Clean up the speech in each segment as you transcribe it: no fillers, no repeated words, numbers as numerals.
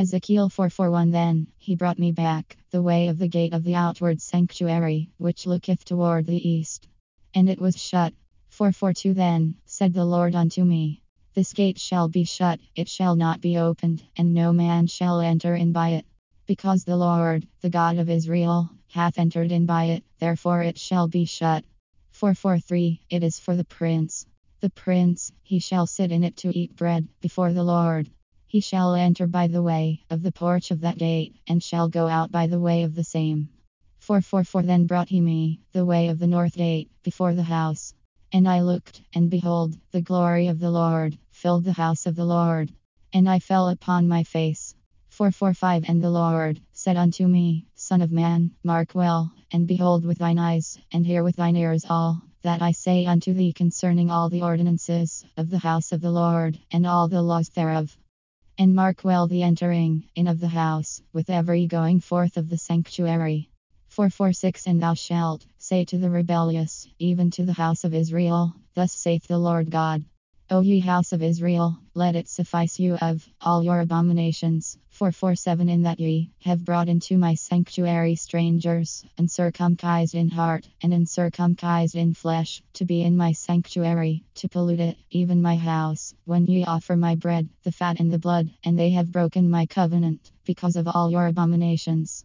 Ezekiel 4:41. Then he brought me back the way of the gate of the outward sanctuary, which looketh toward the east. And it was shut. 4:42. Then said the Lord unto me, This gate shall be shut, it shall not be opened, and no man shall enter in by it. Because the Lord, the God of Israel, hath entered in by it, therefore it shall be shut. 4:43. It is for the prince. The prince, he shall sit in it to eat bread before the Lord. He shall enter by the way of the porch of that gate, and shall go out by the way of the same. 4:44. Then brought he me the way of the north gate before the house. And I looked, and behold, the glory of the Lord filled the house of the Lord. And I fell upon my face. 4:45. And the Lord said unto me, Son of man, mark well, and behold with thine eyes, and hear with thine ears all that I say unto thee concerning all the ordinances of the house of the Lord, and all the laws thereof. And mark well the entering in of the house, with every going forth of the sanctuary. 4:46. And thou shalt say to the rebellious, even to the house of Israel, Thus saith the Lord God, O ye house of Israel, let it suffice you of all your abominations. 4:47. In that ye have brought into my sanctuary strangers, uncircumcised in heart, and uncircumcised in flesh, to be in my sanctuary, to pollute it, even my house, when ye offer my bread, the fat and the blood, and they have broken my covenant, because of all your abominations.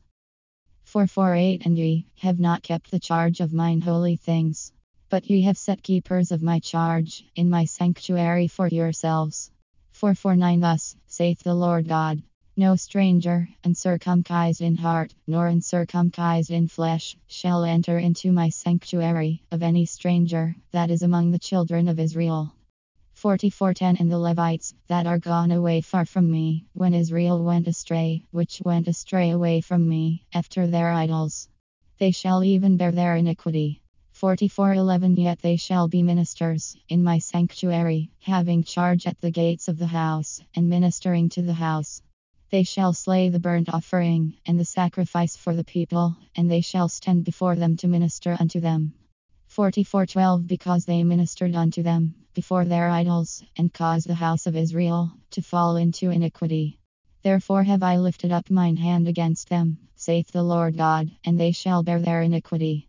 4:48. And ye have not kept the charge of mine holy things, but ye have set keepers of my charge in my sanctuary for yourselves. 4:49. Thus saith the Lord God, No stranger, uncircumcised in heart, nor uncircumcised in flesh, shall enter into my sanctuary, of any stranger that is among the children of Israel. 44:10. And the Levites that are gone away far from me, when Israel went astray, which went astray away from me, after their idols, they shall even bear their iniquity. 44:11. Yet they shall be ministers in my sanctuary, having charge at the gates of the house, and ministering to the house. They shall slay the burnt offering, and the sacrifice for the people, and they shall stand before them to minister unto them. 44:12. Because they ministered unto them before their idols, and caused the house of Israel to fall into iniquity. Therefore have I lifted up mine hand against them, saith the Lord God, and they shall bear their iniquity.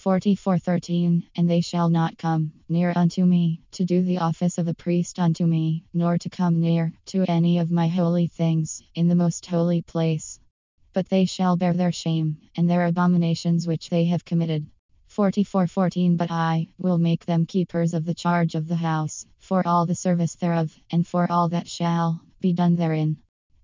44:13. And they shall not come near unto me, to do the office of a priest unto me, nor to come near to any of my holy things in the most holy place. But they shall bear their shame, and their abominations which they have committed. 44:14. But I will make them keepers of the charge of the house, for all the service thereof, and for all that shall be done therein.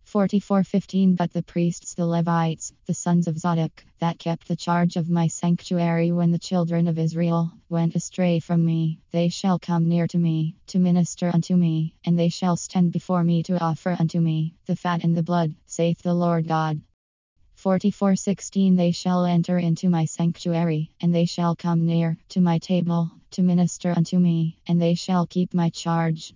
44:15. But the priests the Levites, the sons of Zadok, that kept the charge of my sanctuary when the children of Israel went astray from me, they shall come near to me, to minister unto me, and they shall stand before me to offer unto me the fat and the blood, saith the Lord God. 44:16. They shall enter into my sanctuary, and they shall come near to my table, to minister unto me, and they shall keep my charge.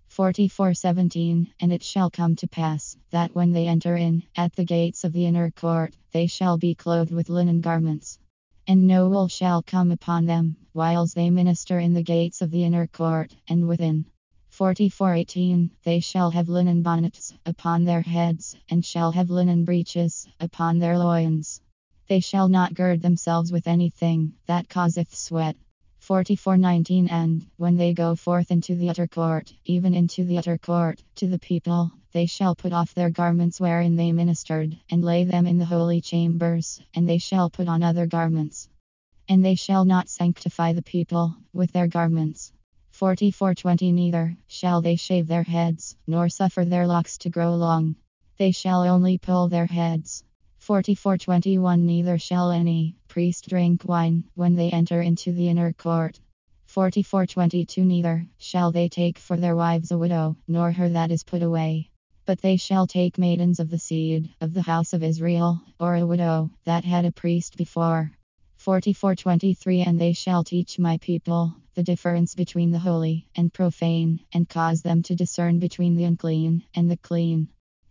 44:17. And it shall come to pass, that when they enter in at the gates of the inner court, they shall be clothed with linen garments. And no wool shall come upon them, whiles they minister in the gates of the inner court, and within. 44:18. They shall have linen bonnets upon their heads, and shall have linen breeches upon their loins. They shall not gird themselves with anything that causeth sweat. 44:19. And when they go forth into the utter court, even into the utter court, to the people, they shall put off their garments wherein they ministered, and lay them in the holy chambers, and they shall put on other garments. And they shall not sanctify the people with their garments. 44:20. Neither shall they shave their heads, nor suffer their locks to grow long. They shall only pull their heads. 44:21. Neither shall any priest drink wine when they enter into the inner court. 44:22. Neither shall they take for their wives a widow, nor her that is put away. But they shall take maidens of the seed of the house of Israel, or a widow that had a priest before. 44:23. And they shall teach my people the difference between the holy and profane, and cause them to discern between the unclean and the clean.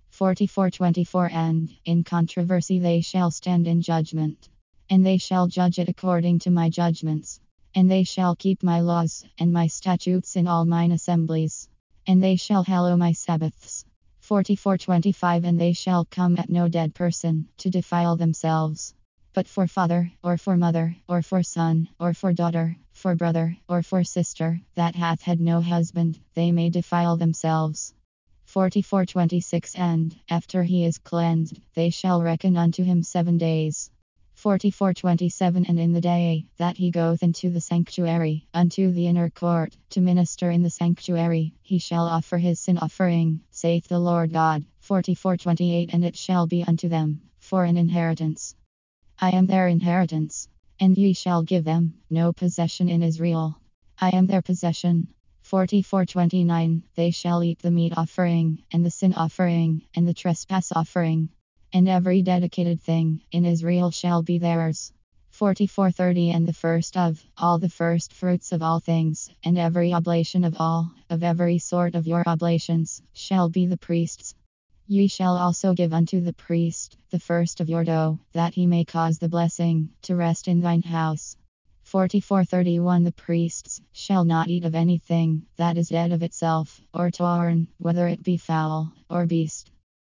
44:24. And in controversy they shall stand in judgment, and they shall judge it according to my judgments. And they shall keep my laws and my statutes in all mine assemblies, and they shall hallow my Sabbaths. 44:25 And they shall come at no dead person to defile themselves. But for father, or for mother, or for son, or for daughter, for brother, or for sister, that hath had no husband, they may defile themselves. 44:26 And after he is cleansed, they shall reckon unto him 7 days. 44:27 And in the day that he goeth into the sanctuary, unto the inner court, to minister in the sanctuary, he shall offer his sin offering, saith the Lord God. 44:28 And it shall be unto them for an inheritance. I am their inheritance, and ye shall give them no possession in Israel. I am their possession. 44:29 They shall eat the meat offering, and the sin offering, and the trespass offering, and every dedicated thing in Israel shall be theirs. 44:30 And the first of all the first fruits of all things, and every oblation of every sort of your oblations, shall be the priest's. Ye shall also give unto the priest the first of your dough, that he may cause the blessing to rest in thine house. 44:31 The priests shall not eat of anything that is dead of itself, or torn, whether it be fowl or beast.